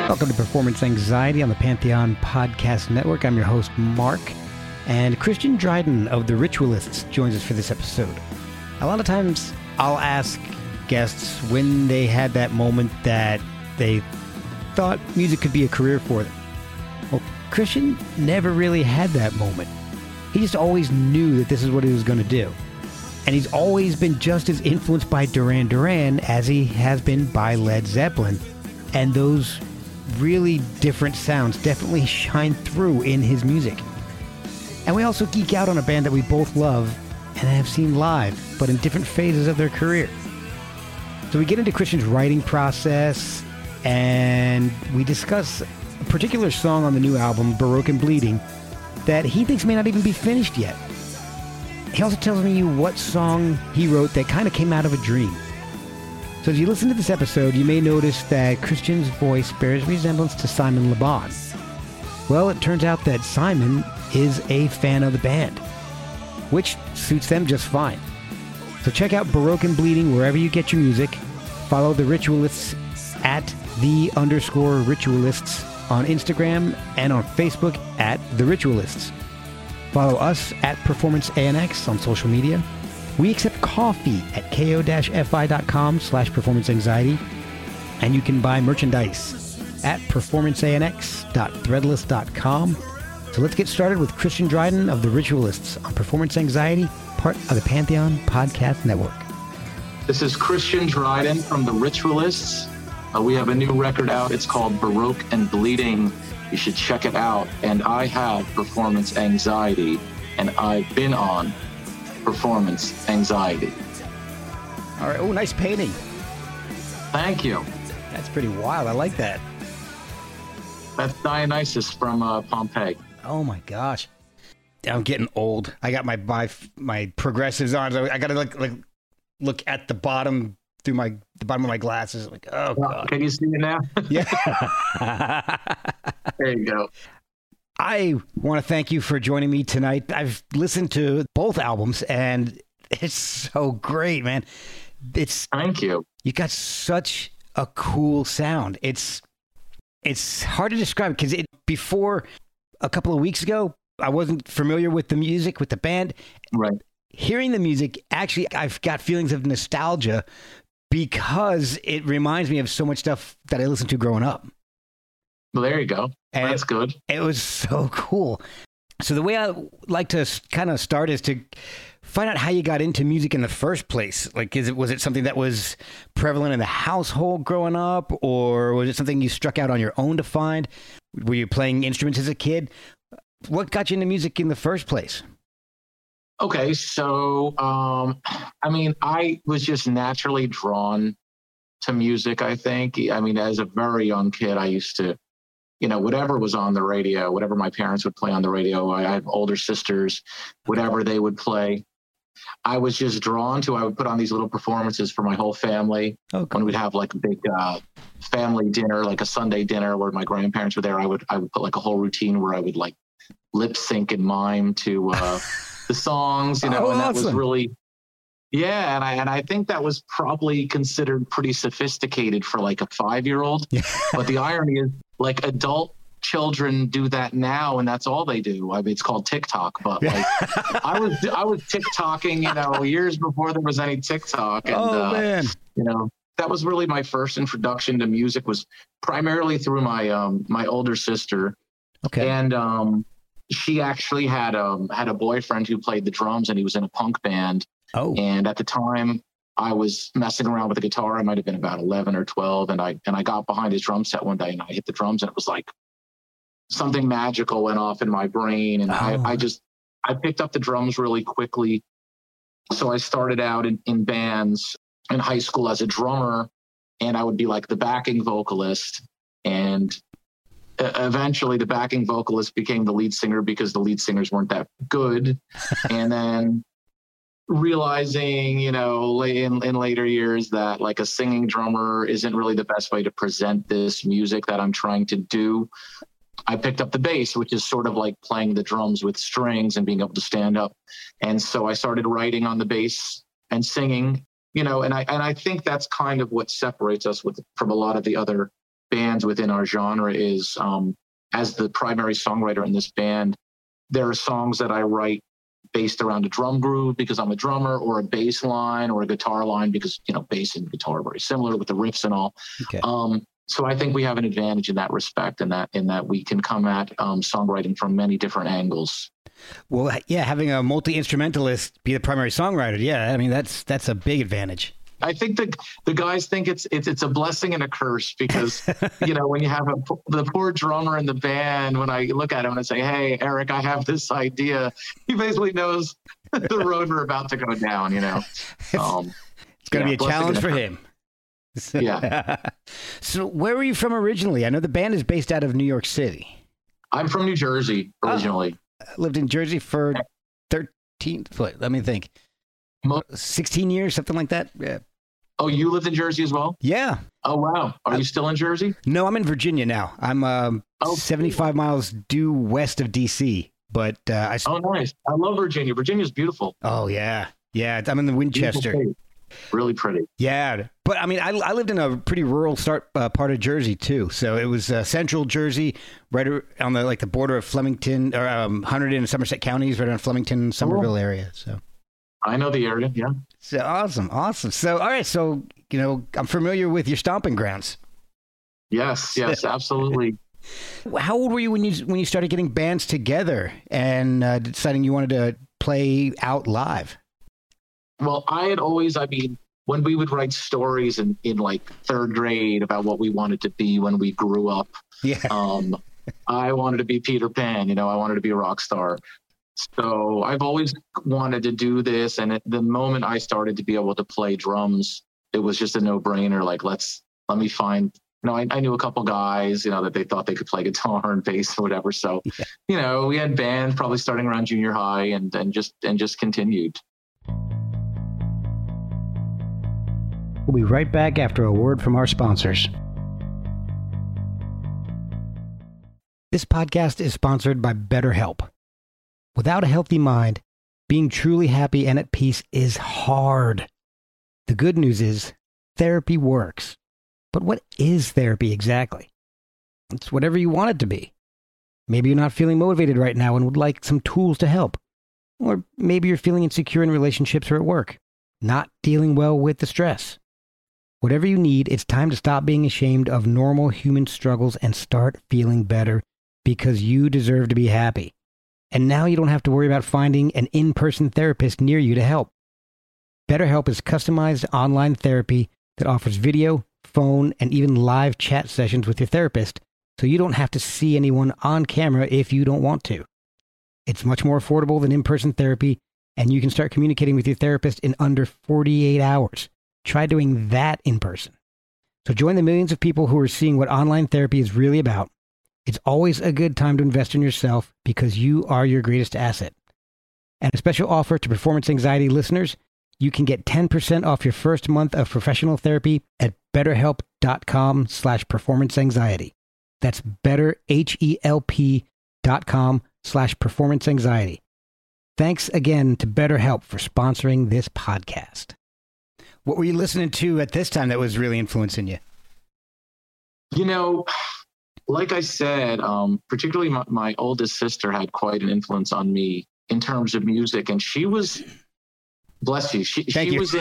Welcome to Performance Anxiety on the Pantheon Podcast Network. I'm your host, Mark, and Christian Dryden of The Ritualists joins us for this episode. A lot of times I'll ask guests when they had that moment that they thought music could be a career for them. Well, Christian never really had that moment. He just always knew that this is what he was going to do. And he's always been just as influenced by Duran Duran as he has been by Led Zeppelin. And those really different sounds definitely shine through in his music. And we also geek out on a band that we both love and have seen live, but in different phases of their career. So we get into Christian's writing process, and we discuss a particular song on the new album, Baroque and Bleeding, that he thinks may not even be finished yet. He also tells me what song he wrote that kind of came out of a dream. So as you listen to this episode, you may notice that Christian's voice bears resemblance to Simon Le Bon. Well, it turns out that Simon is a fan of the band, which suits them just fine. So check out Baroque and Bleeding wherever you get your music. Follow The Ritualists at @the_ritualists on Instagram and on Facebook at The Ritualists. Follow us at Performance ANX on social media. We accept coffee at ko-fi.com/performanceanxiety, and you can buy merchandise at performanceanx.threadless.com. So let's get started with Christian Dryden of The Ritualists on Performance Anxiety, part of the Pantheon Podcast Network. This is Christian Dryden from The Ritualists. We have a new record out. It's called Baroque and Bleeding. You should check it out. And I have performance anxiety, and I've been on performance anxiety. All right. Oh, nice painting. Thank you. That's pretty wild. I like that. That's Dionysus from Pompeii. Oh my gosh. I'm getting old. I got my progressives on. So I got to look at the bottom through the bottom of my glasses. Like, oh God. Can you see it now? Yeah. There you go. I want to thank you for joining me tonight. I've listened to both albums, and it's so great, man. Thank you. You got such a cool sound. It's hard to describe because before a couple of weeks ago, I wasn't familiar with the music, with the band. Right. Hearing the music, actually, I've got feelings of nostalgia because it reminds me of so much stuff that I listened to growing up. Well, there you go. And that's good. It was so cool. So the way I like to kind of start is to find out how you got into music in the first place. Like, was it something that was prevalent in the household growing up, or was it something you struck out on your own to find? Were you playing instruments as a kid? What got you into music in the first place? Okay, so, I was just naturally drawn to music, I think. I mean, as a very young kid, I used to, whatever was on the radio, whatever my parents would play on the radio, I have older sisters, whatever they would play, I was just drawn to. I would put on these little performances for my whole family. Okay. When we'd have like a big family dinner, like a Sunday dinner where my grandparents were there, I would put like a whole routine where I would like lip sync and mime to the songs, and awesome. That was really, yeah. And I think that was probably considered pretty sophisticated for like a 5-year-old. Yeah. But the irony is, like, adult children do that now, and that's all they do. I mean, it's called TikTok, but like I was TikToking, years before there was any TikTok. And, man. That was really my first introduction to music, was primarily through my older sister. Okay. And she actually had a boyfriend who played the drums, and he was in a punk band. Oh. And at the time, I was messing around with the guitar. I might have been about 11 or 12, and I got behind his drum set one day, and I hit the drums, and it was like something magical went off in my brain, and I picked up the drums really quickly. So I started out in bands in high school as a drummer, and I would be like the backing vocalist, and eventually the backing vocalist became the lead singer because the lead singers weren't that good. And then realizing, in later years that like a singing drummer isn't really the best way to present this music that I'm trying to do, I picked up the bass, which is sort of like playing the drums with strings and being able to stand up. And so I started writing on the bass and singing, and I think that's kind of what separates us from a lot of the other bands within our genre is, as the primary songwriter in this band, there are songs that I write based around a drum groove because I'm a drummer, or a bass line, or a guitar line because, bass and guitar are very similar with the riffs and all. Okay. So I think we have an advantage in that respect, in that we can come at songwriting from many different angles. Well, yeah, having a multi-instrumentalist be the primary songwriter, yeah, I mean, that's a big advantage. I think the guys think it's a blessing and a curse because, when you have the poor drummer in the band, when I look at him and I say, "Hey, Eric, I have this idea," he basically knows the road we're about to go down, It's going to be a challenge for him. Yeah. So where were you from originally? I know the band is based out of New York City. I'm from New Jersey originally. I lived in Jersey for 16 years, something like that. Yeah. Oh, you lived in Jersey as well? Yeah. Oh, wow. Are you still in Jersey? No, I'm in Virginia now. I'm 75 miles due west of D.C., but Oh, nice. I love Virginia. Virginia's beautiful. Oh, yeah. Yeah, I'm in the Winchester. Really pretty. Yeah. But, I mean, I lived in a pretty rural part of Jersey, too. So it was central Jersey, right on the border of Flemington, or Hunterdon and Somerset counties, right on Flemington, Somerville area, so... I know the area, yeah. So awesome. So, all right. So, I'm familiar with your stomping grounds. Yes, absolutely. How old were you when you started getting bands together and deciding you wanted to play out live? Well, I had always, when we would write stories in like third grade about what we wanted to be when we grew up, I wanted to be Peter Pan, I wanted to be a rock star. So I've always wanted to do this. And at the moment I started to be able to play drums, it was just a no-brainer. Like, let me find, I knew a couple guys, that they thought they could play guitar and bass or whatever. So, we had bands probably starting around junior high and just continued. We'll be right back after a word from our sponsors. This podcast is sponsored by BetterHelp. Without a healthy mind, being truly happy and at peace is hard. The good news is therapy works. But what is therapy exactly? It's whatever you want it to be. Maybe you're not feeling motivated right now and would like some tools to help. Or maybe you're feeling insecure in relationships or at work, not dealing well with the stress. Whatever you need, it's time to stop being ashamed of normal human struggles and start feeling better, because you deserve to be happy. And now you don't have to worry about finding an in-person therapist near you to help. BetterHelp is customized online therapy that offers video, phone, and even live chat sessions with your therapist, so you don't have to see anyone on camera if you don't want to. It's much more affordable than in-person therapy, and you can start communicating with your therapist in under 48 hours. Try doing that in person. So join the millions of people who are seeing what online therapy is really about. It's always a good time to invest in yourself because you are your greatest asset. And a special offer to Performance Anxiety listeners, you can get 10% off your first month of professional therapy at betterhelp.com/performanceanxiety. That's betterhelp.com/performanceanxiety. Thanks again to BetterHelp for sponsoring this podcast. What were you listening to at this time that was really influencing you? Like I said, particularly my oldest sister had quite an influence on me in terms of music, and she was, bless you, she was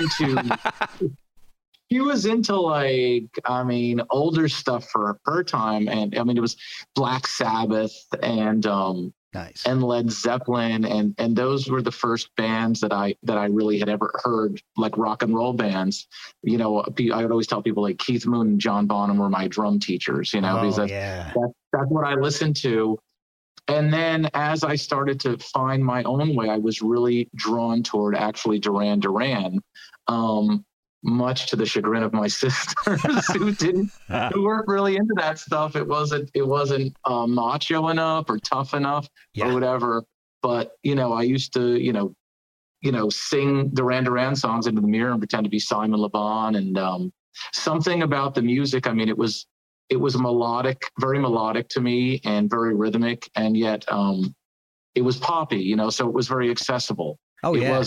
into older stuff for her time, and it was Black Sabbath and nice. And Led Zeppelin, and those were the first bands that I really had ever heard, like rock and roll bands. I would always tell people like Keith Moon and John Bonham were my drum teachers, because that's what I listened to. And then as I started to find my own way, I was really drawn toward actually Duran Duran, much to the chagrin of my sisters who weren't really into that stuff. It wasn't macho enough or tough enough or whatever. But, I used to, sing Duran Duran songs into the mirror and pretend to be Simon Le Bon. And something about the music, it was melodic, very melodic to me and very rhythmic. And yet it was poppy, so it was very accessible.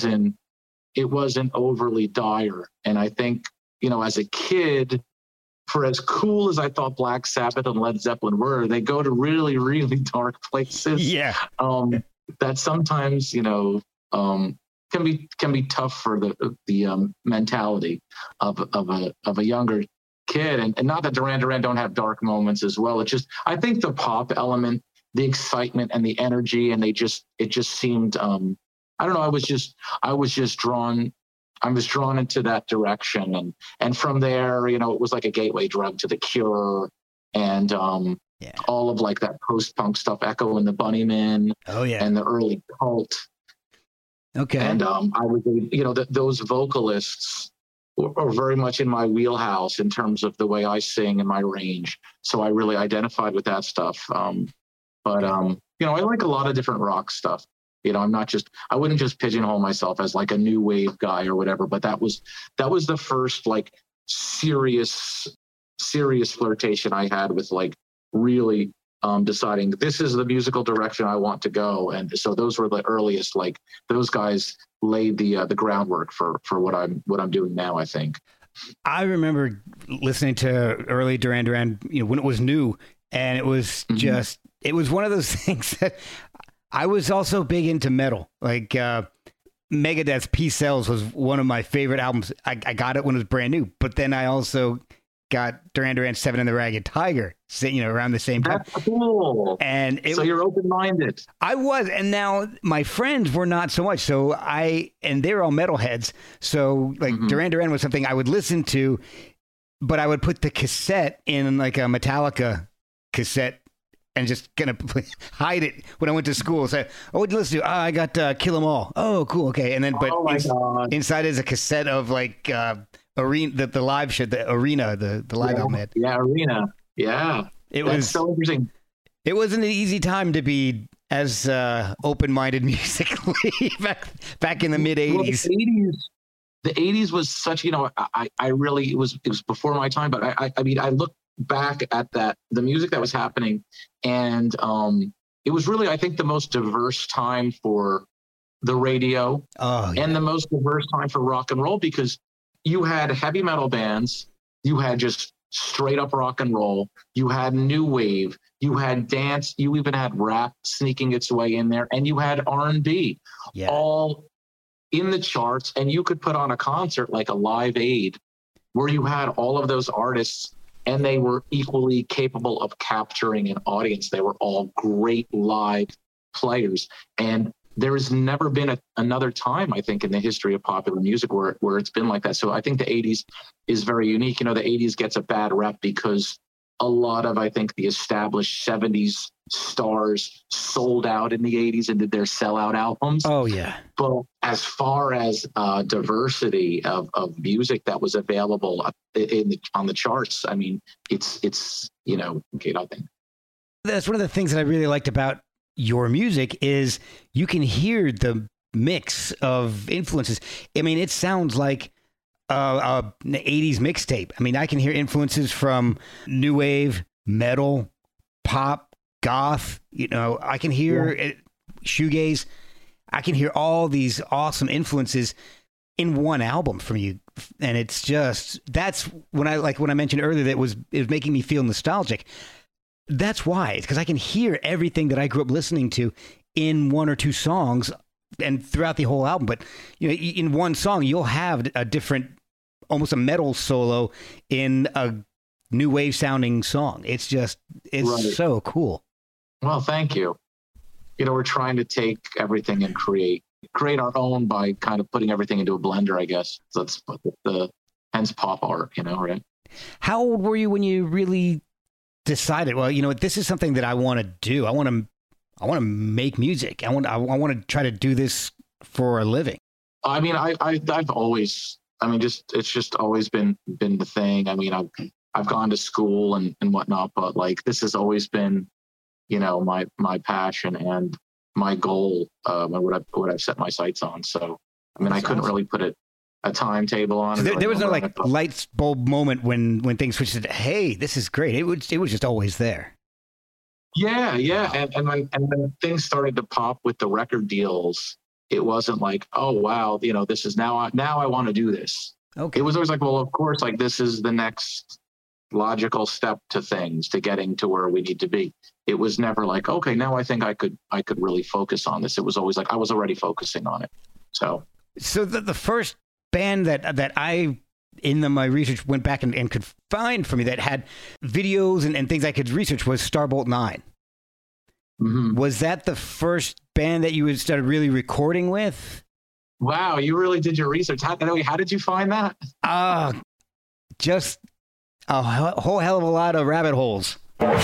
It wasn't overly dire. And I think, as a kid, for as cool as I thought Black Sabbath and Led Zeppelin were, they go to really, really dark places. Yeah. That sometimes, can be tough for the mentality of a younger kid. And not that Duran Duran don't have dark moments as well. It's just, I think the pop element, the excitement and the energy, and it just seemed, I don't know. I was just drawn into that direction. And from there, it was like a gateway drug to The Cure and all of like that post-punk stuff, Echo and the Bunnymen. Oh yeah. And the early Cult. Okay. And I was, those vocalists are very much in my wheelhouse in terms of the way I sing and my range. So I really identified with that stuff. But I like a lot of different rock stuff. I wouldn't just pigeonhole myself as like a new wave guy or whatever, but that was the first like serious flirtation I had with like really deciding this is the musical direction I want to go. And so those were the earliest, like those guys laid the groundwork for what I'm doing now, I think. I remember listening to early Duran Duran, when it was new, and it was just, it was one of those things that I was also big into metal. Like Megadeth's Peace Sells was one of my favorite albums. I got it when it was brand new, but then I also got Duran Duran 7 and the Ragged Tiger, around the same time. That's cool. And so you're open-minded. I was, and now my friends were not so much. So and they were all metalheads. So like Duran Duran was something I would listen to, but I would put the cassette in like a Metallica cassette and just kind of hide it when I went to school. So, what'd you listen to? I got Kill 'Em All. Oh, cool. Okay. And then, but inside is a cassette of like Arena, the live shit, the Arena, the live album. Yeah, Arena. Yeah. That's so interesting. It wasn't an easy time to be as open-minded musically back in the mid 80s. Well, the 80s was such, I really, it was before my time, but I mean, I look back at the music that was happening, and it was really, I think, the most diverse time for the radio and the most diverse time for rock and roll, because you had heavy metal bands, you had just straight up rock and roll, you had new wave, you had dance, you even had rap sneaking its way in there, and you had R&B all in the charts. And you could put on a concert like a Live Aid where you had all of those artists, and they were equally capable of capturing an audience. They were all great live players. And there has never been another time, I think, in the history of popular music where it's been like that. So I think the 80s is very unique. The 80s gets a bad rep because a lot of, I think, the established 70s stars sold out in the 80s and did their sellout albums. Oh, yeah. But as far as diversity of music that was available on the charts, I mean, it's okay, I think. That's one of the things that I really liked about your music is you can hear the mix of influences. I mean, it sounds like a 80s mixtape. I mean, I can hear influences from new wave, metal, pop, goth. I can hear shoegaze. I can hear all these awesome influences in one album from you. And it's just, that's when I mentioned earlier that it was making me feel nostalgic. That's why. It's because I can hear everything that I grew up listening to in one or two songs and throughout the whole album. But in one song, you'll have a different, almost a metal solo in a new wave sounding song. It's so cool. Well, thank you. We're trying to take everything and create our own by kind of putting everything into a blender, I guess. That's hence pop art, right? How old were you when you really decided, well, this is something that I want to do. I want to make music. I want to try to do this for a living. I mean, I've always, it's just always been the thing. I mean, I've gone to school and whatnot, but like, this has always been, my passion and my goal, and what I've set my sights on. So, I mean, I couldn't really put a timetable on it. There was no like light bulb moment when things switched to, hey, this is great. It was just always there. Yeah. Wow. And when things started to pop with the record deals, it wasn't like, oh wow, this is now I want to do this. Okay. It was always like, well, of course, like this is the next logical step to things, to getting to where we need to be. It was never like, okay, now I think I could really focus on this. It was always like I was already focusing on it. So the first band that I in my research went back and could find for me that had videos and things I could research was Starbolt 9. Mm-hmm. Was that the first band that you started really recording with? Wow, you really did your research. How did you find that? Just a whole hell of a lot of rabbit holes.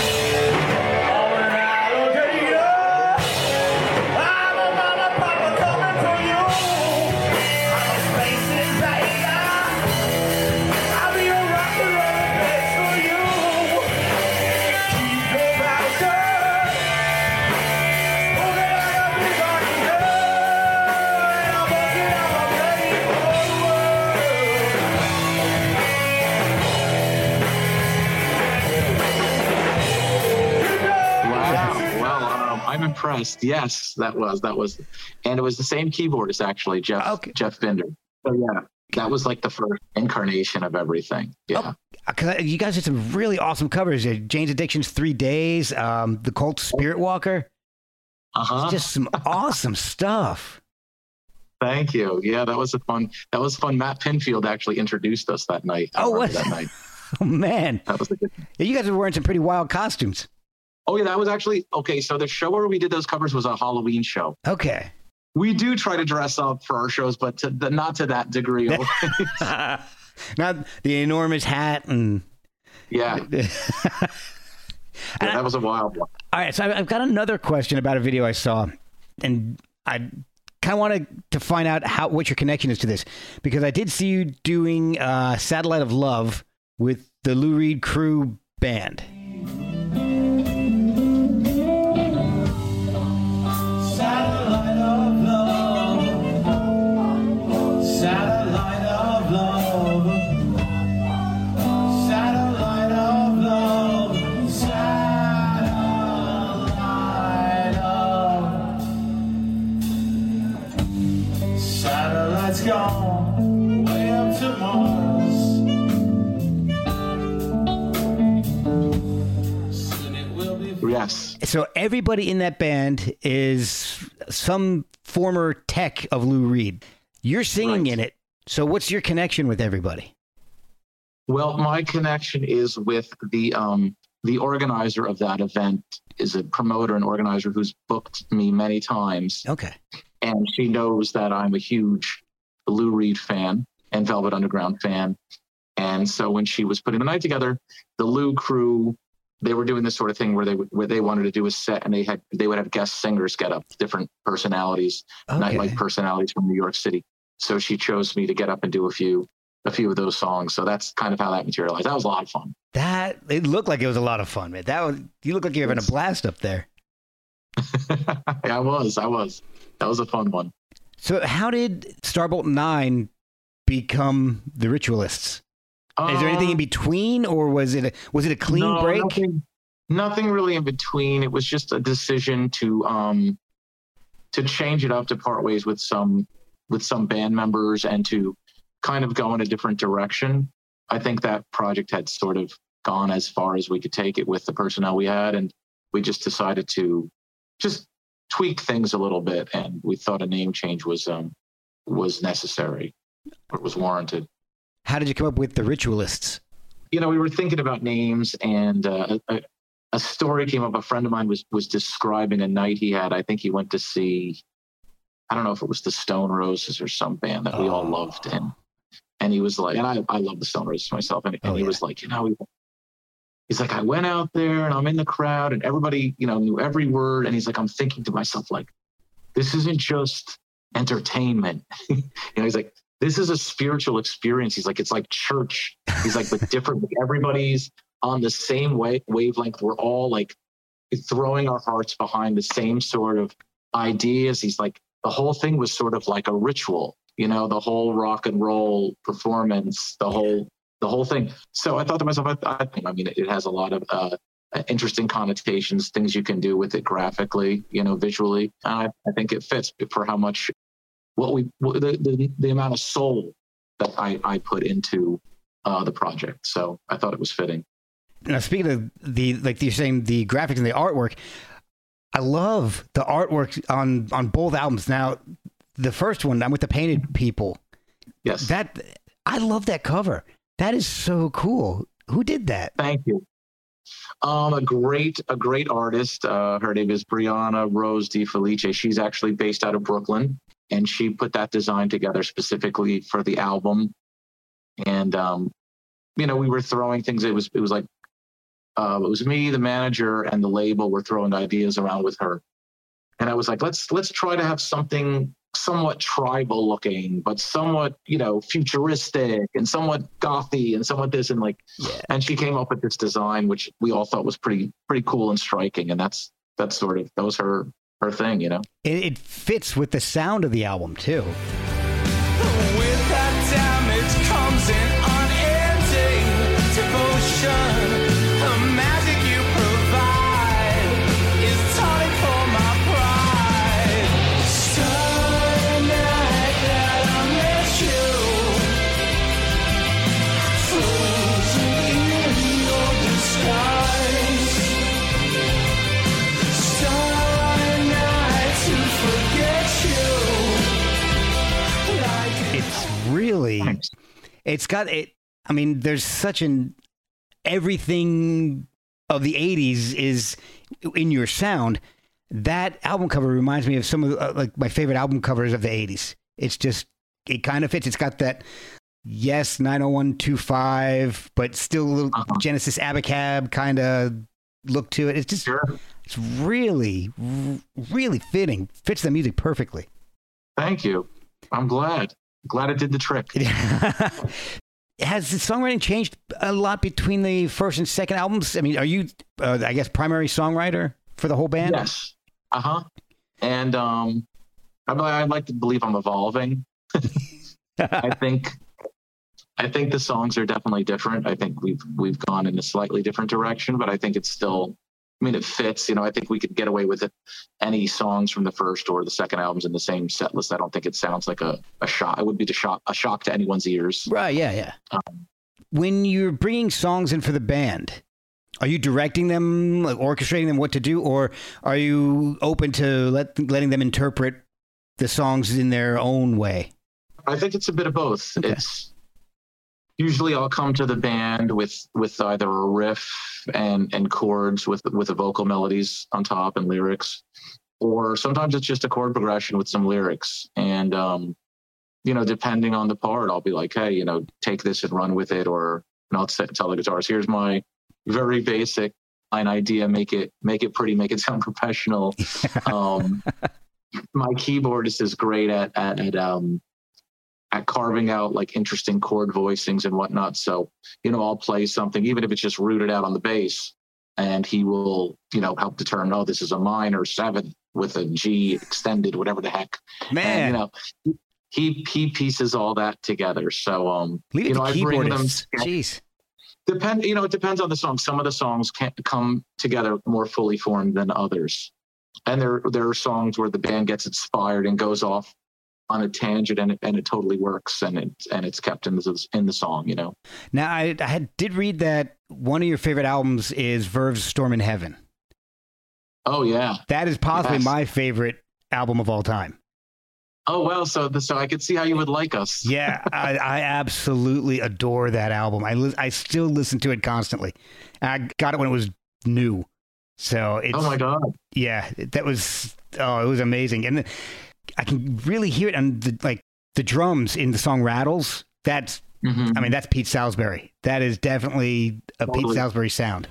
Impressed. Yes, that was, and it was the same keyboardist actually, Jeff Binder. So yeah, that was like the first incarnation of everything. Yeah, because you guys did some really awesome covers. Jane's Addiction's 3 Days, the Cult Spirit Walker. Just some awesome stuff. Thank you. Yeah, that was fun. Matt Pinfield actually introduced us that night. That night. Oh man, that was a good. Yeah, you guys were wearing some pretty wild costumes. Oh, yeah, that was actually, okay, so the show where we did those covers was a Halloween show. Okay. We do try to dress up for our shows, but not to that degree. Not the enormous hat and... Yeah. That was a wild one. All right, so I've got another question about a video I saw, and I kind of wanted to find out what your connection is to this, because I did see you doing Satellite of Love with the Lou Reed Crew Band. Gone way up to Mars. Soon it will be. Yes. So everybody in that band is some former tech of Lou Reed. You're singing in it. So what's your connection with everybody? Well, my connection is with the organizer of that event is a promoter and organizer who's booked me many times. Okay. And she knows that I'm a huge Lou Reed fan and Velvet Underground fan. And so when she was putting the night together, the Lou crew, they were doing this sort of thing where they wanted to do a set, and they would have guest singers get up, different personalities, nightlife personalities from New York City. So she chose me to get up and do a few of those songs. So that's kind of how that materialized. That was a lot of fun. It looked like it was a lot of fun, man. You look like you're having a blast up there. Yeah, I was. That was a fun one. So how did Starbolt 9 become the Ritualists? Is there anything in between, or was it a clean break? Nothing really in between. It was just a decision to change it up, to part ways with some band members and to kind of go in a different direction. I think that project had sort of gone as far as we could take it with the personnel we had, and we just decided to just tweak things a little bit, and we thought a name change was necessary, or was warranted. How did you come up with the Ritualists? We were thinking about names, and a story came up. A friend of mine was describing a night he had. I think he went to see, I don't know if it was the Stone Roses or some band that we all loved, and he was like, and I love the Stone Roses myself, and he was like, he's like, I went out there and I'm in the crowd and everybody, knew every word. And he's like, I'm thinking to myself, like, this isn't just entertainment. He's like, this is a spiritual experience. He's like, it's like church. He's like, but different. Everybody's on the same wavelength. We're all like throwing our hearts behind the same sort of ideas. He's like, the whole thing was sort of like a ritual, the whole rock and roll performance, the whole thing. So I thought to myself, it has a lot of interesting connotations, things you can do with it graphically, visually. I think it fits for how much the amount of soul that I put into the project. So I thought it was fitting. Now, speaking of like you're saying, the graphics and the artwork, I love the artwork on both albums. Now, the first one, I'm with the Painted People. Yes. I love that cover. That is so cool. Who did that? Thank you. A great artist. Her name is Brianna Rose DiFelice. She's actually based out of Brooklyn, and she put that design together specifically for the album. And we were throwing things. It was like it was me, the manager, and the label were throwing ideas around with her. And I was like, let's try to have something somewhat tribal looking, but somewhat, futuristic and somewhat gothy and somewhat this and like, and she came up with this design, which we all thought was pretty cool and striking. And that was her thing, It fits with the sound of the album too. With that damage comes an unending devotion. The magic you provide is tonic for my pride. Starry night that I met you, frozen in your disguise. Starry night to forget you. It's really, it's got it. I mean, there's such everything of the 80s is in your sound. That album cover reminds me of some of like my favorite album covers of the 80s. It's just, it kind of fits. It's got that, 90125, but still a little Genesis Abacab kind of look to it. It's just, It's really, really fitting. Fits the music perfectly. Thank you. I'm glad it did the trick. Has the songwriting changed a lot between the first and second albums? I mean, are you, I guess, primary songwriter for the whole band? Yes. And I'd like to believe I'm evolving. I think the songs are definitely different. I think we've gone in a slightly different direction, but I think it's still, it fits. I think we could get away with it. Any songs from the first or the second albums in the same set list. I don't think it sounds like a shock. It would be a shock to anyone's ears. Right. Yeah. When you're bringing songs in for the band, are you directing them, like orchestrating them what to do, or are you open to letting them interpret the songs in their own way? I think it's a bit of both. Okay. It's usually I'll come to the band with either a riff and chords with the vocal melodies on top and lyrics, or sometimes it's just a chord progression with some lyrics. And, depending on the part, I'll be like, hey, take this and run with it. Or I'll tell the guitarist, here's my very basic line idea. Make it pretty, make it sound professional. My keyboardist is great at carving out like interesting chord voicings and whatnot. So, I'll play something, even if it's just rooted out on the bass, and he will, help determine, oh, this is a minor 7th with a G extended, whatever the heck. Man. And, he pieces all that together. So, I bring them. Jeez. It depends on the song. Some of the songs can't come together more fully formed than others. And there are songs where the band gets inspired and goes off on a tangent, and it totally works, and it's kept in the song, Now, I did read that one of your favorite albums is Verve's Storm in Heaven. Oh yeah, that is possibly my favorite album of all time. Oh well, so I could see how you would like us. Yeah, I absolutely adore that album. I still listen to it constantly. I got it when it was new, so it's. Oh my god! Yeah, it was amazing, and I can really hear it on the drums in the song Rattles. That's, I mean, that's Pete Salisbury. That is definitely a Pete Salisbury sound.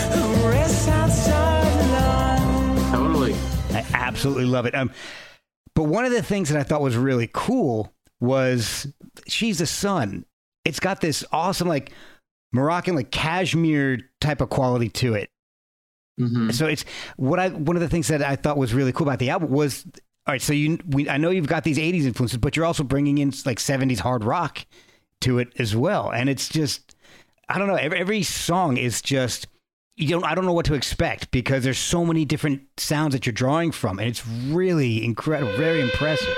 Absolutely love it. But one of the things that I thought was really cool was She's the Sun. It's got this awesome, like, Moroccan, like, cashmere type of quality to it. Mm-hmm. So it's one of the things that I thought was really cool about the album was, all right, so I know you've got these 80s influences, but you're also bringing in like 70s hard rock to it as well. And it's just, I don't know, every song is just, I don't know what to expect because there's so many different sounds that you're drawing from, and it's really incredible, very impressive.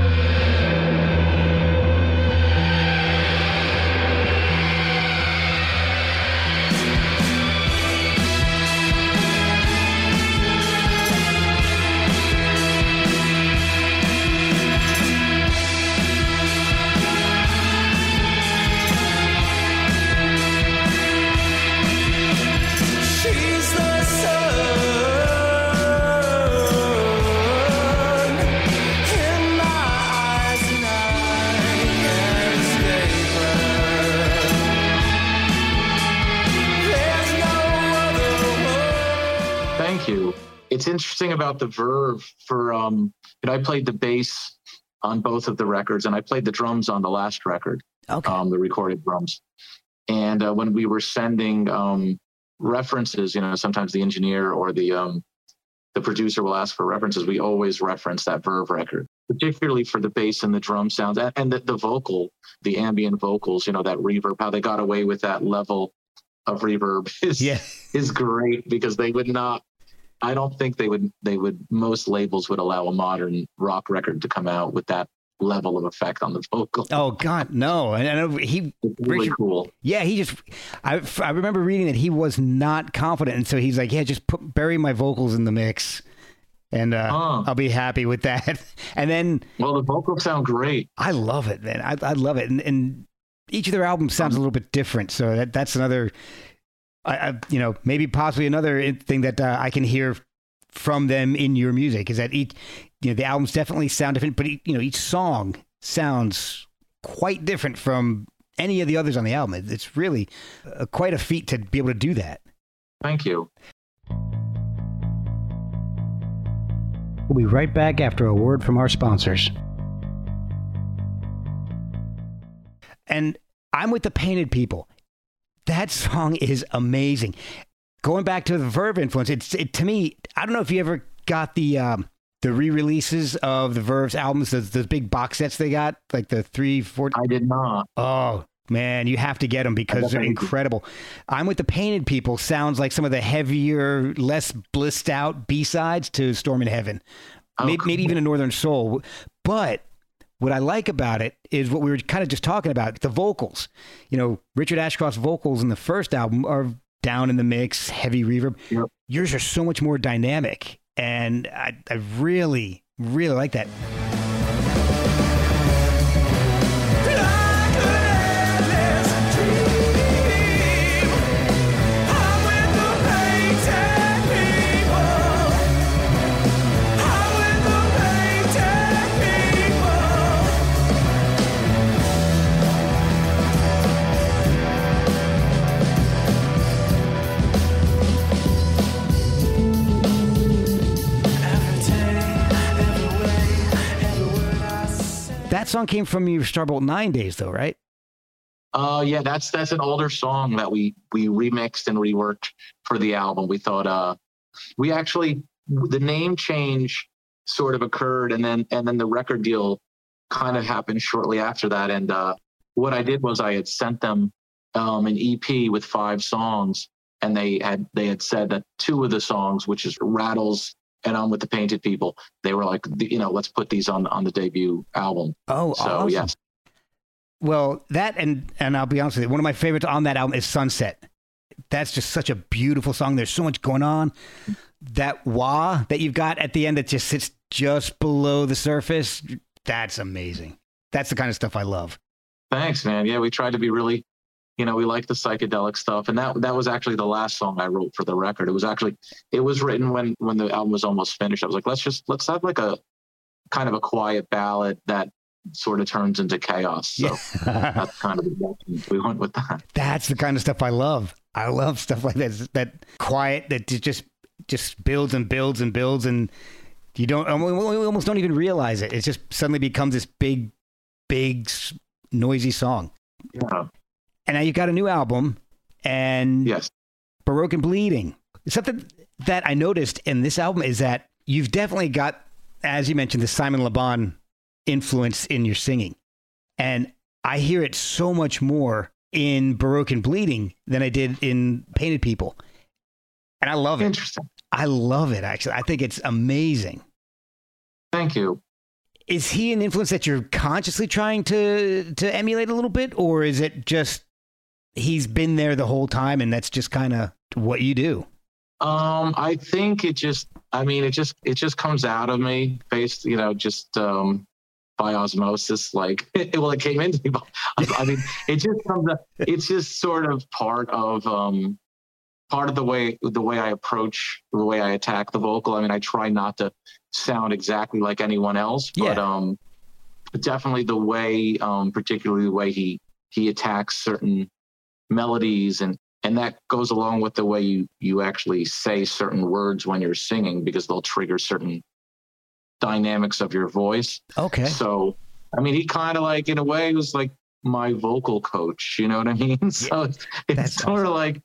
It's interesting about the Verve for, I played the bass on both of the records and I played the drums on the last record, the recorded drums. And when we were sending references, sometimes the engineer or the producer will ask for references. We always reference that Verve record, particularly for the bass and the drum sounds and the vocal, the ambient vocals, that reverb, how they got away with that level of reverb is great because they would not, I don't think they would, most labels would allow a modern rock record to come out with that level of effect on the vocal. Oh God, no. And I know it's really cool. Yeah. I remember reading that he was not confident. And so he's like, yeah, just bury my vocals in the mix and I'll be happy with that. And then, well, the vocals sound great. I love it, man. I love it. And each of their albums sounds a little bit different. So that's another, maybe possibly another thing that I can hear from them in your music is that each, the albums definitely sound different, but each song sounds quite different from any of the others on the album. It's really quite a feat to be able to do that. Thank you. We'll be right back after a word from our sponsors. And I'm with the Painted People. That song is amazing. Going back to the Verve influence, to me, I don't know if you ever got the re-releases of the Verve's albums, those big box sets they got, like the 3, 4. I did not. Oh, man, you have to get them because they're incredible. I'm with the Painted People sounds like some of the heavier, less blissed out B-sides to Storm in Heaven. Maybe even a Northern Soul. But what I like about it is what we were kind of just talking about, the vocals. Richard Ashcroft's vocals in the first album are down in the mix, heavy reverb. Yep. Yours are so much more dynamic. And I really, really like that. That song came from your Starbolt 9 days, though, right? Yeah, that's an older song that we remixed and reworked for the album. We thought the name change sort of occurred, and then the record deal kind of happened shortly after that. And what I did was I had sent them an EP with 5 songs, and they had said that 2 of the songs, which is Rattles and I'm with the Painted People, they were like, let's put these on the debut album. Oh, so awesome. Yes. Well, that and I'll be honest with you, one of my favorites on that album is Sunset. That's just such a beautiful song. There's so much going on. That wah that you've got at the end that just sits just below the surface, that's amazing. That's the kind of stuff I love. Thanks, man. Yeah, we tried to be really, we like the psychedelic stuff. And that was actually the last song I wrote for the record. It was written when the album was almost finished. I was like, let's have like a kind of a quiet ballad that sort of turns into chaos. So that's kind of the direction we went with that. That's the kind of stuff I love. I love stuff like that quiet that just builds and builds and builds. And You almost don't even realize it. It just suddenly becomes this big, noisy song. Yeah. And now you got a new album, and Yes. Baroque and Bleeding. Something that I noticed in this album is that you've definitely got, as you mentioned, the Simon Le Bon influence in your singing. And I hear it so much more in Baroque and Bleeding than I did in Painted People. And I love it. Interesting. I love it, actually. I think it's amazing. Thank you. Is he an influence that you're consciously trying to emulate a little bit? Or is it just he's been there the whole time and that's just kind of what you do? I think it just comes out of me based, just by osmosis. Like, it came into me. I mean, it just comes up. It's just sort of part of the way I approach, the way I attack the vocal. I mean, I try not to sound exactly like anyone else, but definitely the way, particularly the way he attacks certain melodies, and that goes along with the way you actually say certain words when you're singing, because they'll trigger certain dynamics of your voice. Okay. So, I mean, he kind of like, in a way, was like my vocal coach, you know what I mean? So it's sort of like,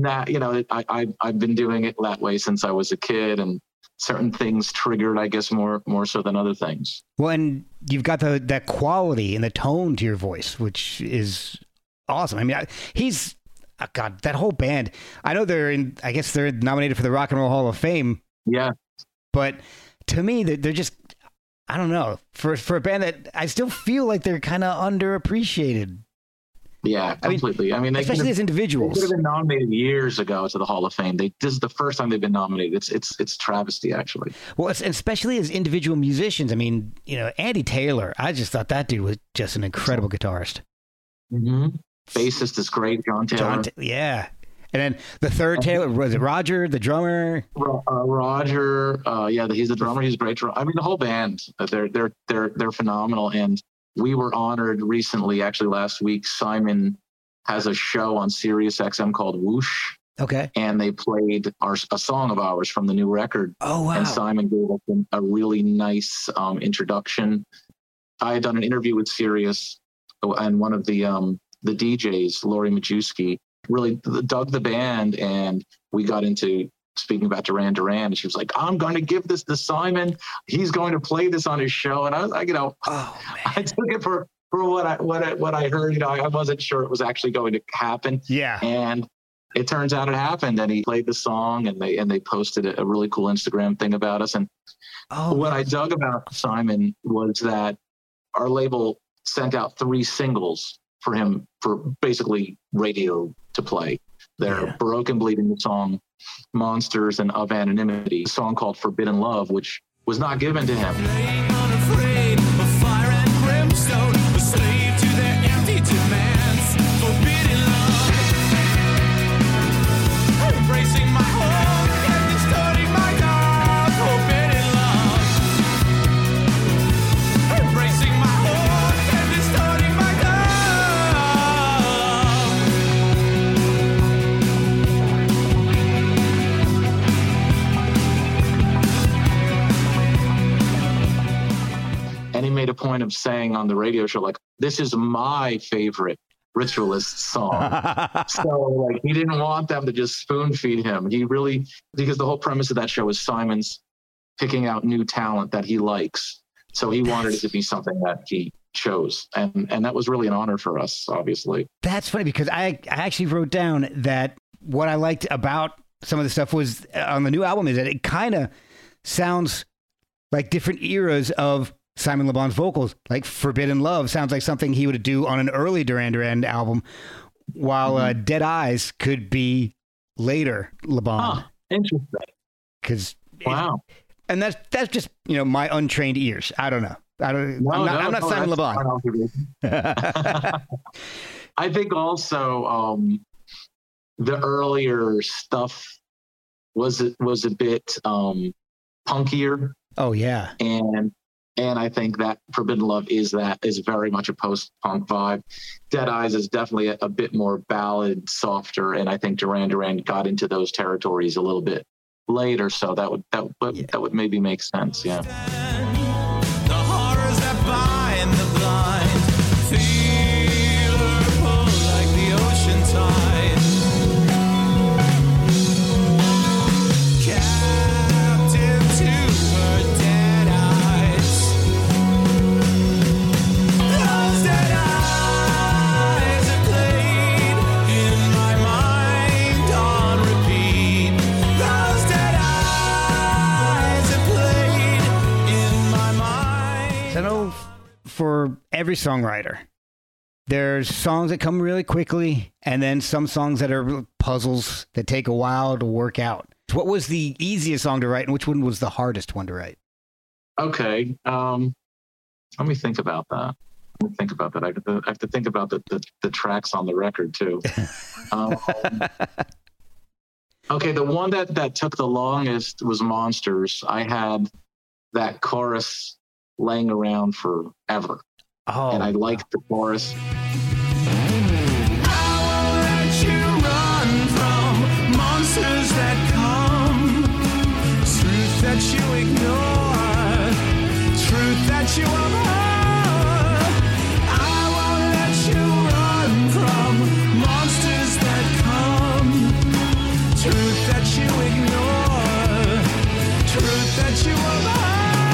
I've been doing it that way since I was a kid, and certain things triggered, I guess, more so than other things. Well, and you've got that quality and the tone to your voice, which is awesome. I mean, God, that whole band, I know they're nominated for the Rock and Roll Hall of Fame. Yeah. But to me, they're just, I don't know, for a band that I still feel like they're kind of underappreciated. Yeah, completely. I mean, especially as individuals. They could have been nominated years ago to the Hall of Fame. This is the first time they've been nominated. It's travesty, actually. Well, especially as individual musicians. I mean, Andy Taylor, I just thought that dude was just an incredible guitarist. Mm-hmm. Bassist is great, John Taylor. Yeah. And then the third Taylor, was it Roger, the drummer? Roger, he's the drummer. He's a great drummer. I mean, the whole band, they're phenomenal. And we were honored recently, actually last week. Simon has a show on Sirius XM called Whoosh. Okay. And they played a song of ours from the new record. Oh, wow. And Simon gave us a really nice introduction. I had done an interview with Sirius, and one of the DJs, Lori Majewski, really dug the band, and we got into speaking about Duran Duran, and she was like, I'm going to give this to Simon. He's going to play this on his show. And I was like, I took it for what I heard. I wasn't sure it was actually going to happen. Yeah. And it turns out it happened, and he played the song, and they posted a really cool Instagram thing about us. And what I dug about Simon was that our label sent out 3 singles for him for basically radio to play. They're Baroque and Bleeding, the song Monsters, and Of Anonymity, a song called Forbidden Love, which was not given to him. Unafraid of fire and brimstone, a slave to their empty demands. Forbidden love, embracing my home and distorting my God. Forbidden love, embracing my home and distorting my God. And he made a point of saying on the radio show, like, this is my favorite Ritualist song. So, like, he didn't want them to just spoon feed him. He really, because the whole premise of that show is Simon's picking out new talent that he likes. So he wanted it to be something that he chose. And that was really an honor for us, obviously. That's funny, because I actually wrote down that what I liked about some of the stuff was on the new album is that it kind of sounds like different eras of Simon Le Bon's vocals. Like Forbidden Love sounds like something he would do on an early Duran Duran album, while Dead Eyes could be later Le Bon. Interesting. Because wow. And that's just, my untrained ears. I don't know. I'm not Simon Le Bon. I think also the earlier stuff was a bit punkier. Oh yeah. And I think that Forbidden Love is very much a post-punk vibe. Dead Eyes is definitely a bit more ballad, softer, and I think Duran Duran got into those territories a little bit later. So that would maybe make sense. Yeah. The horrors that bind the blind, feel her pull like the ocean tide. Captive to her dead eyes. Those dead eyes are played in my mind on repeat. Those dead eyes are played in my mind. So I know for every songwriter, there's songs that come really quickly, and then some songs that are puzzles that take a while to work out. What was the easiest song to write, and which one was the hardest one to write? Okay. Let me think about that. I have to think about the tracks on the record too. Okay, the one that took the longest was Monsters. I had that chorus laying around forever. Oh, And I liked the chorus. I won't let you run from monsters that come. Truth that you ignore, truth that you abhor. I won't let you run from monsters that come. Truth that you ignore, truth that you abhor.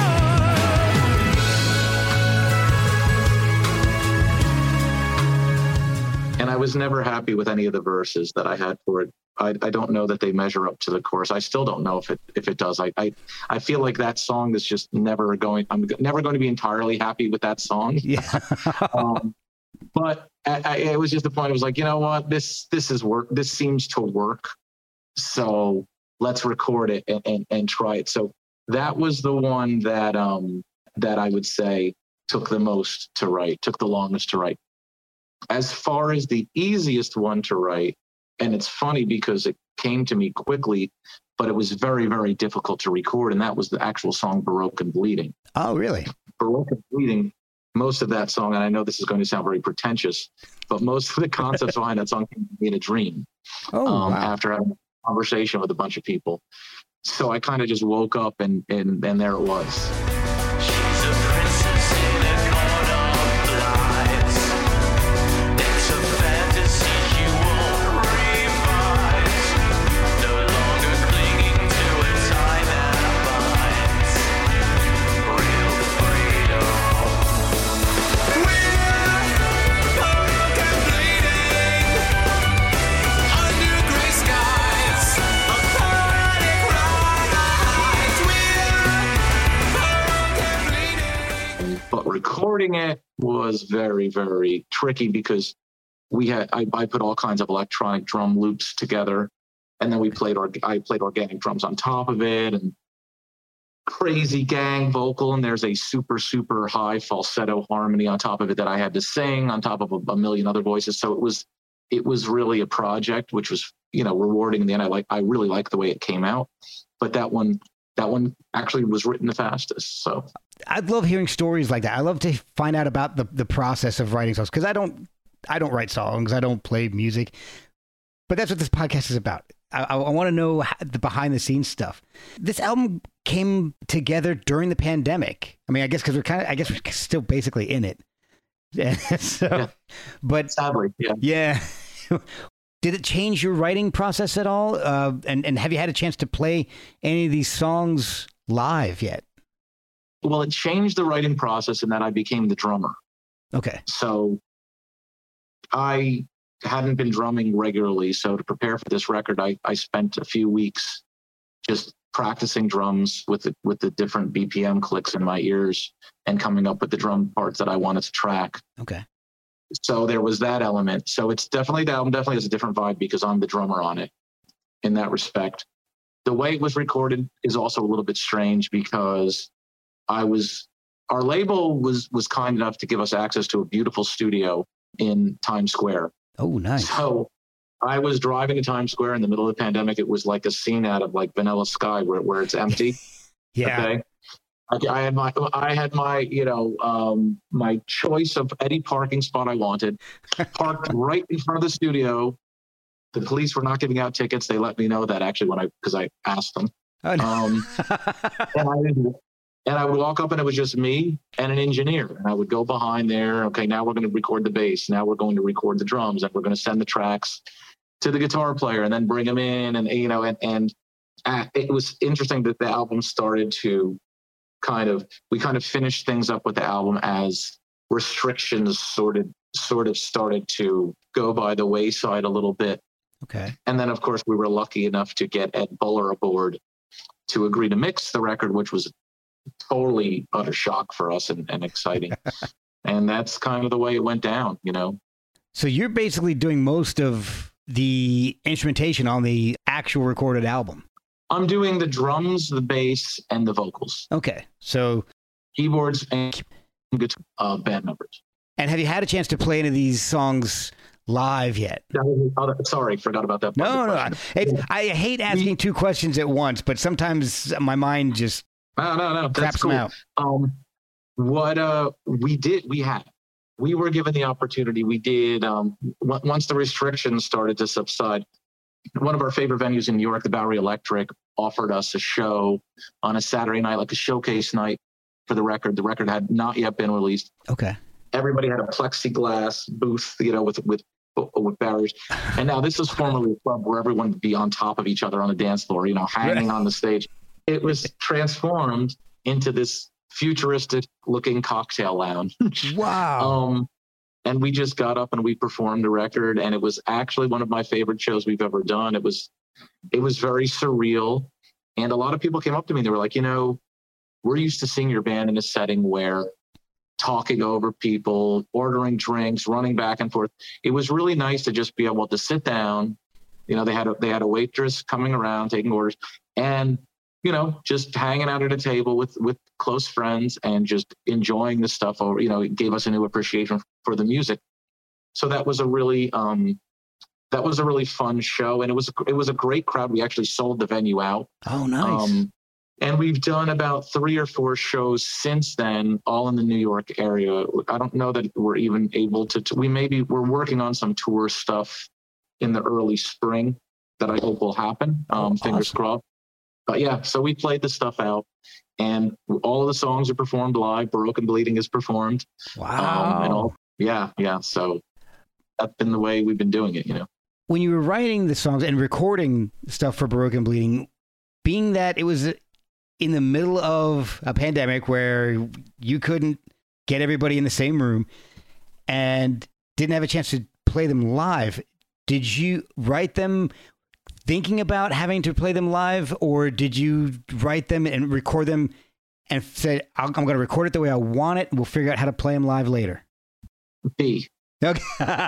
And I was never happy with any of the verses that I had for it. I don't know that they measure up to the chorus. I still don't know if it does. I feel like that song is just I'm never going to be entirely happy with that song. yeah. But it was just the point. I was like, you know what, this is work. This seems to work. So let's record it and try it. So that was the one that I would say took the longest to write. As far as the easiest one to write, and it's funny because it came to me quickly, but it was very, very difficult to record, and that was the actual song Baroque and Bleeding. Oh, really? Baroque and Bleeding, most of that song, and I know this is going to sound very pretentious, but most of the concepts behind that song came to me in a dream. Oh, wow. After having a conversation with a bunch of people. So I kind of just woke up and there it was. She's a princess in a court of lies. It's a fantasy she won't revise. No longer clinging to a tie that binds. Real freedom. We're broke and bleeding under gray skies. Aquatic rise. We're broke and bleeding. But recording it was very, very tricky because I put all kinds of electronic drum loops together, and then I played organic drums on top of it, and crazy gang vocal, and there's a super, super high falsetto harmony on top of it that I had to sing on top of a million other voices. So it was really a project, which was, rewarding in the end. I really like the way it came out, but that one actually was written the fastest. So I love hearing stories like that. I love to find out about the process of writing songs, because I don't write songs. I don't play music, but that's what this podcast is about. I want to know the behind the scenes stuff. This album came together during the pandemic. I mean, I guess because we're still basically in it. So, Yeah. But sadly, yeah. yeah. Did it change your writing process at all? And have you had a chance to play any of these songs live yet? Well, it changed the writing process in that I became the drummer. Okay. So I hadn't been drumming regularly. So to prepare for this record, I spent a few weeks just practicing drums with the different BPM clicks in my ears and coming up with the drum parts that I wanted to track. Okay. So there was that element. So the album definitely has a different vibe because I'm the drummer on it in that respect. The way it was recorded is also a little bit strange because our label was kind enough to give us access to a beautiful studio in Times Square. Oh, nice. So I was driving to Times Square in the middle of the pandemic. It was like a scene out of like Vanilla Sky where it's empty. Yeah. Okay. I had my my choice of any parking spot I wanted, parked right in front of the studio. The police were not giving out tickets. They let me know that actually because I asked them. Oh, no. And I would walk up and it was just me and an engineer. And I would go behind there. Okay, now we're going to record the bass. Now we're going to record the drums, and we're going to send the tracks to the guitar player and then bring them in. And, you know, and it was interesting that the album started to we kind of finished things up with the album as restrictions sort of started to go by the wayside a little bit. Okay. And then, of course, we were lucky enough to get Ed Buller aboard to agree to mix the record, which was totally utter shock for us and exciting. And that's kind of the way it went down, you know. So you're basically doing most of the instrumentation on the actual recorded album. I'm doing the drums, the bass, and the vocals. Okay. So keyboards and guitar, band members. And have you had a chance to play any of these songs live yet? Sorry, forgot about that. No. I hate asking two questions at once, but sometimes my mind just no, craps cool. them out. What we were given the opportunity. We did once the restrictions started to subside. One of our favorite venues in New York, the Bowery Electric, offered us a show on a Saturday night, like a showcase night for the record. The record had not yet been released. Okay. Everybody had a plexiglass booth, you know, with barriers. And now this is formerly a club where everyone would be on top of each other on the dance floor, you know, hanging on the stage. It was transformed into this futuristic looking cocktail lounge. Wow. And we just got up and we performed the record, and it was actually one of my favorite shows we've ever done. It was very surreal. And a lot of people came up to me. They were like, you know, we're used to seeing your band in a setting where talking over people, ordering drinks, running back and forth. It was really nice to just be able to sit down. You know, they had a waitress coming around taking orders, and, you know, just hanging out at a table with close friends and just enjoying the stuff over, you know, it gave us a new appreciation for the music. So that was a really fun show. And it was a great crowd. We actually sold the venue out. Oh, nice. And we've done about 3 or 4 shows since then, all in the New York area. I don't know that we're even able to we're working on some tour stuff in the early spring that I hope will happen. Fingers crossed. But yeah, so we played the stuff out, and all of the songs are performed live. Baroque and Bleeding is performed. Wow. So that's been the way we've been doing it, you know. When you were writing the songs and recording stuff for Baroque and Bleeding, being that it was in the middle of a pandemic where you couldn't get everybody in the same room and didn't have a chance to play them live, did you write them thinking about having to play them live, or did you write them and record them and said, I'm going to record it the way I want it, and we'll figure out how to play them live later? B. Okay.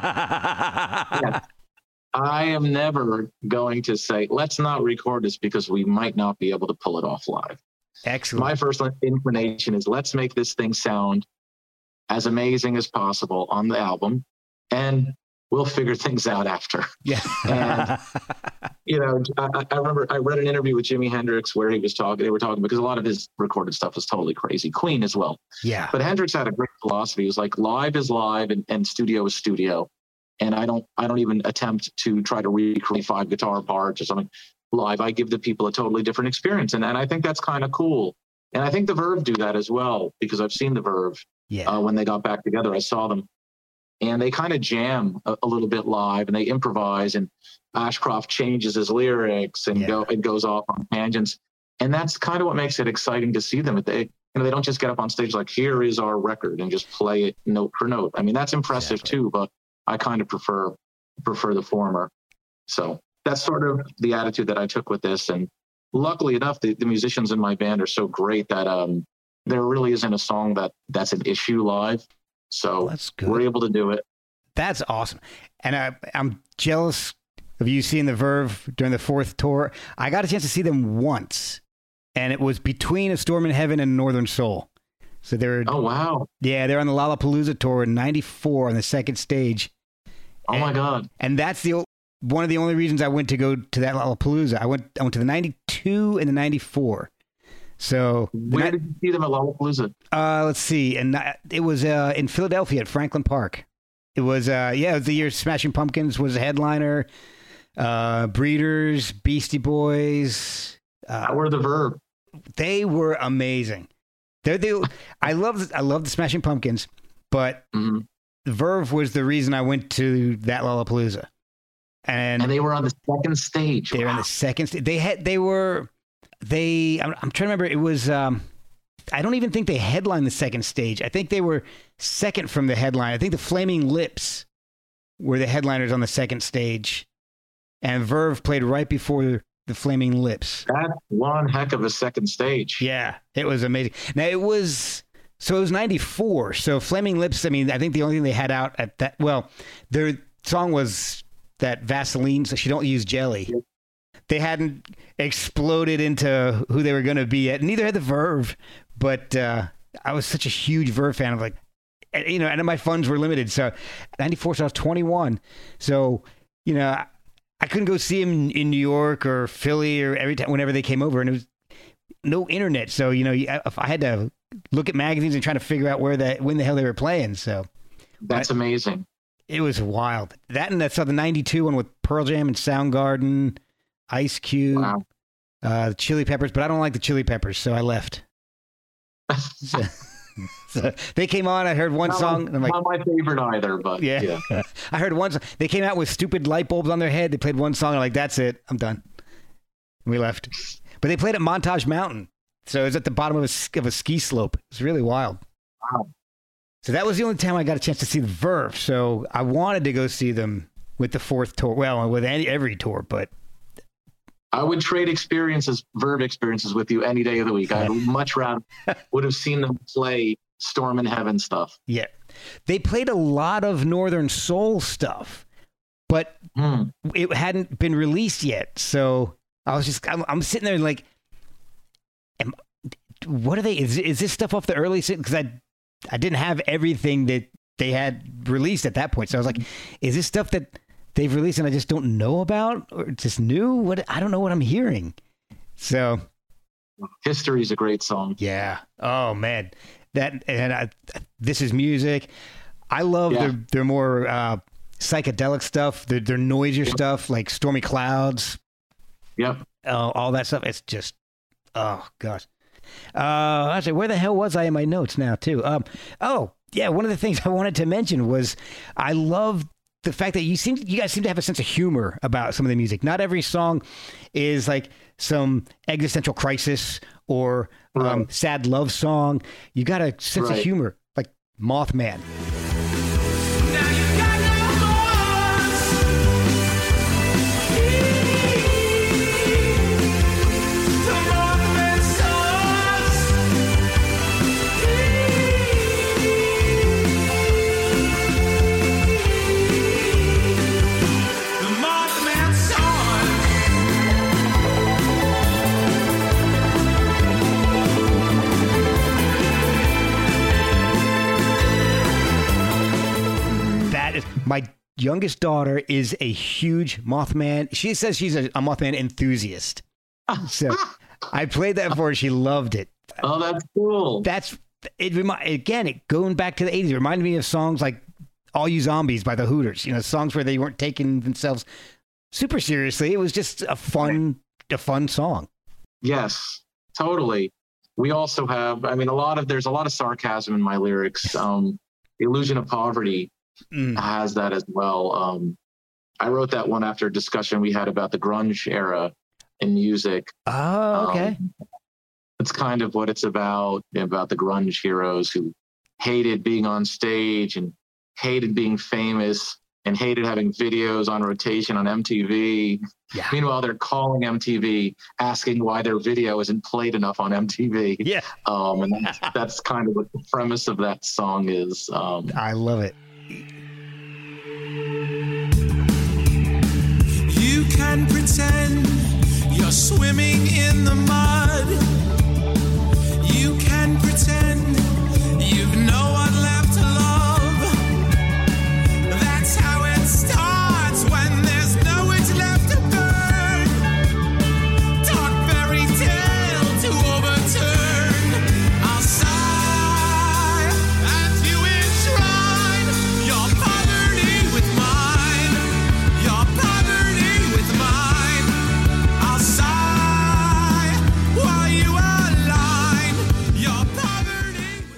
Yeah. I am never going to say, let's not record this because we might not be able to pull it off live. Excellent. My first inclination is let's make this thing sound as amazing as possible on the album, and we'll figure things out after. Yeah. And, you know, I remember I read an interview with Jimi Hendrix where they were talking because a lot of his recorded stuff was totally crazy. Queen as well. Yeah. But Hendrix had a great philosophy. He was like, live is live and studio is studio. And I don't even attempt to try to recreate 5 guitar parts or something live. I give the people a totally different experience. And I think that's kind of cool. And I think the Verve do that as well, because I've seen the Verve when they got back together. I saw them. And they kind of jam a little bit live, and they improvise, and Ashcroft changes his lyrics and it goes off on tangents. And that's kind of what makes it exciting to see them. They don't just get up on stage like, here is our record, and just play it note for note. I mean, that's impressive too, but I kind of prefer the former. So that's sort of the attitude that I took with this. And luckily enough, the musicians in my band are so great that there really isn't a song that's an issue live. So that's good. We're able to do it. That's awesome. And I'm jealous of you seeing the Verve during the 4th tour. I got a chance to see them once, and it was between A Storm in Heaven and Northern Soul. So they're oh wow, yeah, they're on the Lollapalooza tour in '94 on the 2nd stage. Oh my God! And that's one of the only reasons I went to go to that Lollapalooza. I went to the '92 and the '94. So where did you see them at Lollapalooza? Let's see, and it was in Philadelphia at Franklin Park. It was it was the year Smashing Pumpkins was a headliner. Breeders, Beastie Boys, How were the Verve? They were amazing. I love the Smashing Pumpkins, but the Verve was the reason I went to that Lollapalooza. And they were on the second stage. They were on the second stage. I'm trying to remember. It was, I don't even think they headlined the second stage. I think they were second from the headline. I think the Flaming Lips were the headliners on the second stage. And Verve played right before the Flaming Lips. That's one heck of a second stage. Yeah, it was amazing. Now it was 94. So Flaming Lips, I mean, I think the only thing they had out at that, well, their song was that Vaseline, so she don't use jelly. Yep. They hadn't exploded into who they were going to be yet. Neither had the Verve, but I was such a huge Verve fan. I'm like, you know, and my funds were limited. So 94, so I was 21. So, you know, I couldn't go see them in New York or Philly or every time whenever they came over, and it was no internet. So, you know, if I had to look at magazines and try to figure out when the hell they were playing. So that's amazing. It was wild. That and that's the 92 one with Pearl Jam and Soundgarden, Ice Cube, the Chili Peppers, but I don't like the Chili Peppers, so I left. So they came on, I heard one song. And I'm like, not my favorite either, but yeah. I heard one song. They came out with stupid light bulbs on their head. They played one song. I'm like, that's it. I'm done. We left. But they played at Montage Mountain. So it was at the bottom of a ski slope. It was really wild. Wow. So that was the only time I got a chance to see the Verve. So I wanted to go see them with the fourth tour. Well, with every tour, but I would trade Verve experiences with you any day of the week. I much rather would have seen them play Storm in Heaven stuff. Yeah. They played a lot of Northern Soul stuff, but it hadn't been released yet. So I was I'm sitting there like, what are they? Is this stuff off the early? Because I didn't have everything that they had released at that point. So I was like, is this stuff that they've released and I just don't know about, or just new? I don't know what I'm hearing. So History is a great song. Yeah. Oh man. This Is Music. I love their more psychedelic stuff, their noisier stuff like Stormy Clouds. Yep. All that stuff. It's just, oh gosh. Actually, where the hell was I in my notes now too? One of the things I wanted to mention was I love the fact that you guys seem to have a sense of humor about some of the music. Not every song is like some existential crisis or sad love song. You got a sense of humor, like Mothman. My youngest daughter is a huge Mothman. She says she's a Mothman enthusiast. So I played that for her. She loved it. Oh, that's cool. Going back to the 80s, it reminded me of songs like All You Zombies by the Hooters. You know, songs where they weren't taking themselves super seriously. It was just a fun song. Yes, totally. We also have, there's a lot of sarcasm in my lyrics. The Illusion of Poverty has that as well. I wrote that one after a discussion we had about the grunge era in music. Oh, okay. It's kind of what it's about the grunge heroes who hated being on stage and hated being famous and hated having videos on rotation on MTV. Yeah. Meanwhile, they're calling MTV, asking why their video isn't played enough on MTV. Yeah. And that's kind of what the premise of that song is. I love it. You can pretend you're swimming in the mud. You can pretend you've no one left to love. That's how it starts when there's no witch left to burn. Dark fairy tale to overturn. I'll sigh as you enshrine your poverty with mine. Your poverty with mine. I'll sigh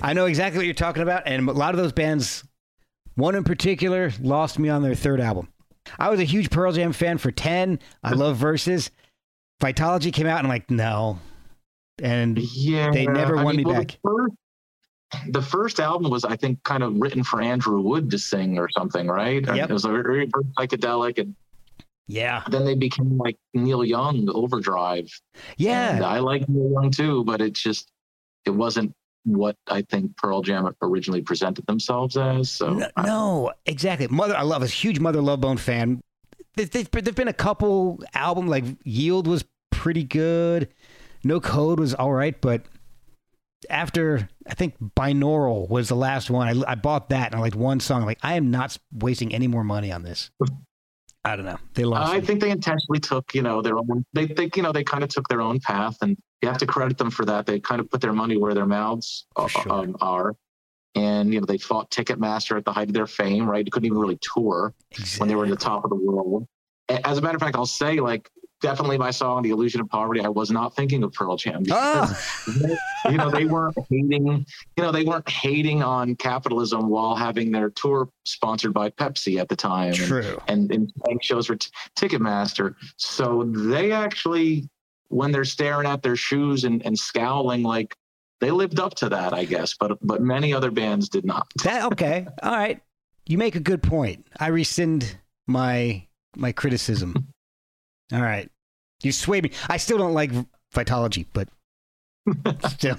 I know exactly what you're talking about, and a lot of those bands, one in particular, lost me on their third album. I was a huge Pearl Jam fan for 10. I love Versus. Vitology came out, and I'm like, no. And they never won me back. The first album was, I think, kind of written for Andrew Wood to sing or something, right? Yep. It was very psychedelic, and then they became like Neil Young, Overdrive. Yeah, and I like Neil Young too, but it wasn't what I think Pearl Jam originally presented themselves as. So no, exactly. I was a huge Mother Love Bone fan. There've been a couple albums, like Yield was pretty good, No Code was all right, but after, I think Binaural was the last one. I bought that and I liked one song. I'm like, I am not wasting any more money on this. I don't know. They lost. I think they intentionally took, their own. They kind of took their own path, and you have to credit them for that. They kind of put their money where their mouths are, and they fought Ticketmaster at the height of their fame. Right, you couldn't even really tour when they were in the top of the world. As a matter of fact, I'll say, like, definitely my song "The Illusion of Poverty," I was not thinking of Pearl Jam because they weren't hating. They weren't hating on capitalism while having their tour sponsored by Pepsi at the time. True. And playing shows for Ticketmaster. So they actually, when they're staring at their shoes and scowling, like, they lived up to that, I guess. But many other bands did not. Okay. All right. You make a good point. I rescind my criticism. All right. You swayed me. I still don't like Vitology, but still.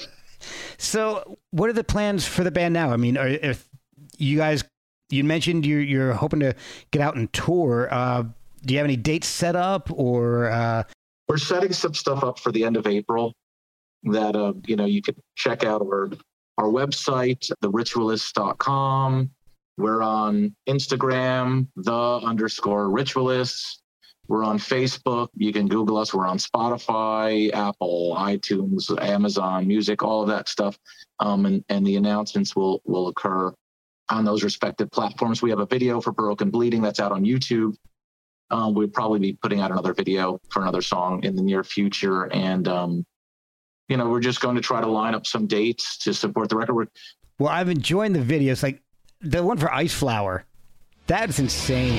So what are the plans for the band now? I mean, if you guys, you mentioned you're hoping to get out and tour. Do you have any dates set up, or? We're setting some stuff up for the end of April that, you could check out our website, theritualists.com. We're on Instagram, _ritualists. We're on Facebook. You can Google us. We're on Spotify, Apple, iTunes, Amazon Music, all of that stuff. And the announcements will occur on those respective platforms. We have a video for Broken Bleeding that's out on YouTube. We'll probably be putting out another video for another song in the near future. And, we're just going to try to line up some dates to support the record. Well, I've enjoyed the videos. Like the one for Ice Flower. That's insane.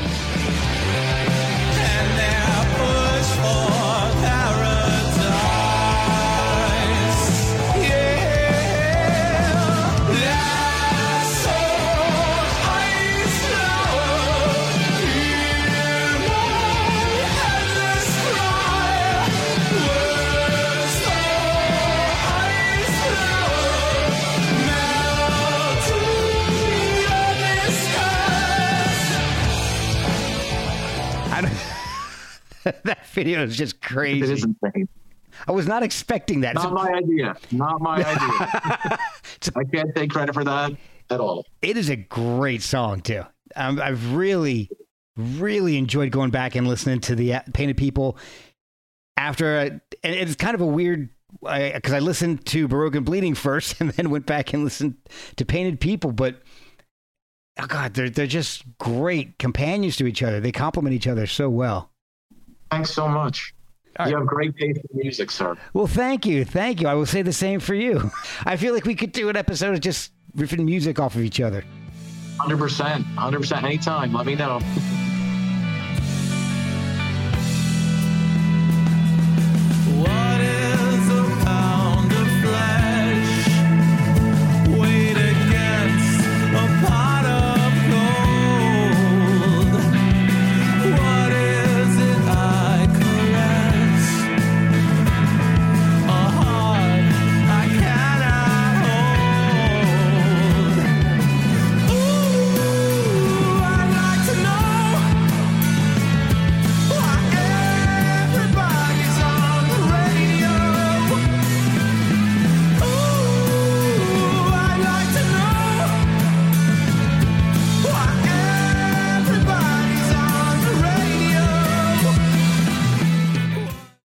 That video is just crazy. It is insane. I was not expecting that. Not my idea. I can't take credit for that at all. It is a great song, too. I've really, really enjoyed going back and listening to the Painted People after. And it's kind of a weird, because I listened to Broken Bleeding first and then went back and listened to Painted People. But, oh God, they're just great companions to each other. They complement each other so well. Thanks so much. You have great taste in music, sir. Well, thank you. Thank you. I will say the same for you. I feel like we could do an episode of just riffing music off of each other. 100%. 100%. Anytime. Let me know.